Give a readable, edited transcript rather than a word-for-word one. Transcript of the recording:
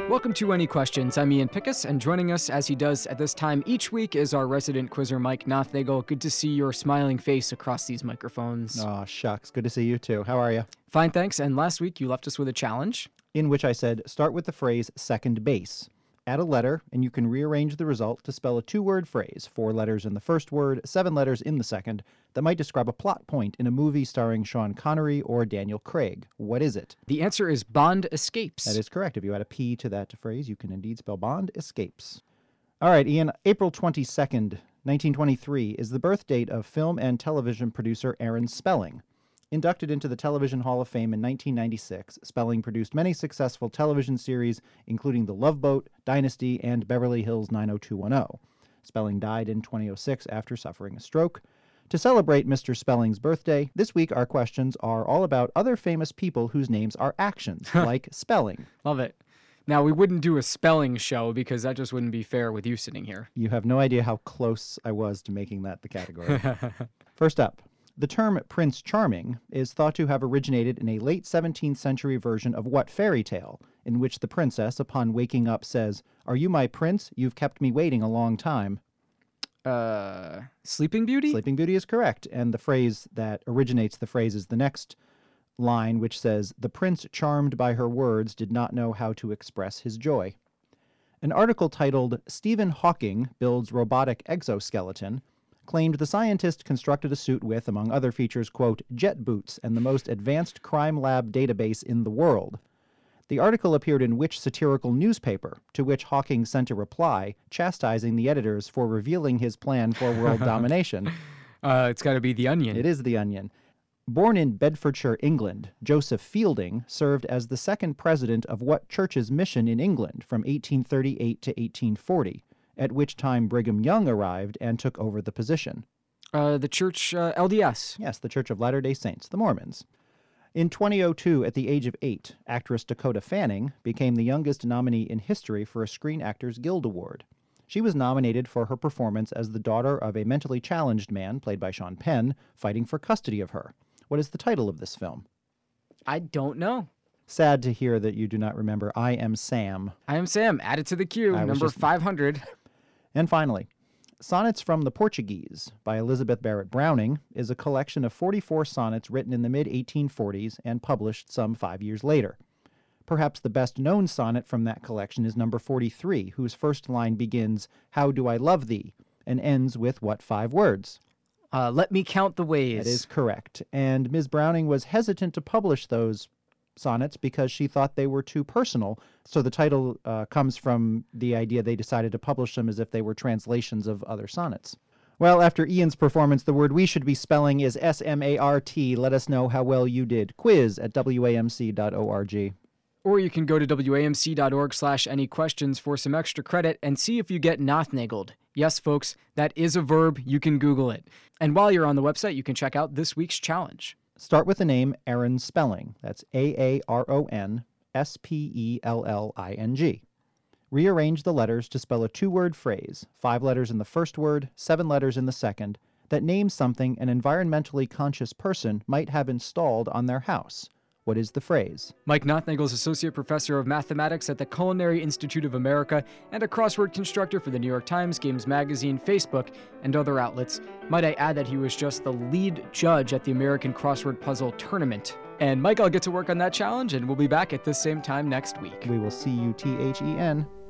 Welcome to Any Questions. I'm Ian Pickus, and joining us as he does at this time each week is our resident quizzer, Mike Nothnagel. Good to see your smiling face across these microphones. Oh, shucks. Good to see you too. How are you? Fine, thanks. And last week you left us with a challenge. In which I said, start with the phrase second base. Add a letter, and you can rearrange the result to spell a two-word phrase, 4 letters in the first word, 7 letters in the second, that might describe a plot point in a movie starring Sean Connery or Daniel Craig. What is it? The answer is Bond Escapes. That is correct. If you add a P to that phrase, you can indeed spell Bond Escapes. All right, Ian, April 22nd, 1923 is the birth date of film and television producer Aaron Spelling. Inducted into the Television Hall of Fame in 1996, Spelling produced many successful television series, including The Love Boat, Dynasty, and Beverly Hills 90210. Spelling died in 2006 after suffering a stroke. To celebrate Mr. Spelling's birthday, this week our questions are all about other famous people whose names are actions, like spelling. Love it. Now, we wouldn't do a spelling show because that just wouldn't be fair with you sitting here. You have no idea how close I was to making that the category. First up. The term Prince Charming is thought to have originated in a late 17th century version of what fairy tale, in which the princess, upon waking up, says, "Are you my prince? You've kept me waiting a long time." Sleeping Beauty? Sleeping Beauty is correct, and the phrase that originates the phrase is the next line, which says, "The prince, charmed by her words, did not know how to express his joy." An article titled, "Stephen Hawking Builds Robotic Exoskeleton," claimed the scientist constructed a suit with, among other features, quote, jet boots and the most advanced crime lab database in the world. The article appeared in which satirical newspaper, to which Hawking sent a reply chastising the editors for revealing his plan for world domination? It's got to be The Onion. It is The Onion. Born in Bedfordshire, England, Joseph Fielding served as the second president of What Church's Mission in England from 1838 to 1840. At which time Brigham Young arrived and took over the position. The church, LDS. Yes, the Church of Latter-day Saints, the Mormons. In 2002, at the age of 8, actress Dakota Fanning became the youngest nominee in history for a Screen Actors Guild Award. She was nominated for her performance as the daughter of a mentally challenged man, played by Sean Penn, fighting for custody of her. What is the title of this film? I don't know. Sad to hear that you do not remember I Am Sam. I Am Sam. Add it to the queue. Number 500. And finally, Sonnets from the Portuguese by Elizabeth Barrett Browning is a collection of 44 sonnets written in the mid-1840s and published some 5 years later. Perhaps the best-known sonnet from that collection is number 43, whose first line begins, "How do I love thee?" and ends with what 5 words? Let me count the ways. That is correct. And Ms. Browning was hesitant to publish those sonnets because she thought they were too personal. So the title comes from the idea they decided to publish them as if they were translations of other sonnets. Well, after Ian's performance, the word we should be spelling is S-M-A-R-T. Let us know how well you did. quiz@wamc.org. Or you can go to wamc.org/anyquestions for some extra credit and see if you get Nothnagled. Yes, folks, that is a verb. You can Google it. And while you're on the website, you can check out this week's challenge. Start with the name Aaron Spelling. That's A-A-R-O-N-S-P-E-L-L-I-N-G. Rearrange the letters to spell a two-word phrase, 5 letters in the first word, 7 letters in the second, that names something an environmentally conscious person might have installed on their house. What is the phrase? Mike Nothnagel is Associate Professor of Mathematics at the Culinary Institute of America and a crossword constructor for the New York Times, Games Magazine, Facebook, and other outlets. Might I add that he was just the lead judge at the American Crossword Puzzle Tournament. And Mike, I'll get to work on that challenge, and we'll be back at this same time next week. We will see you, THEN.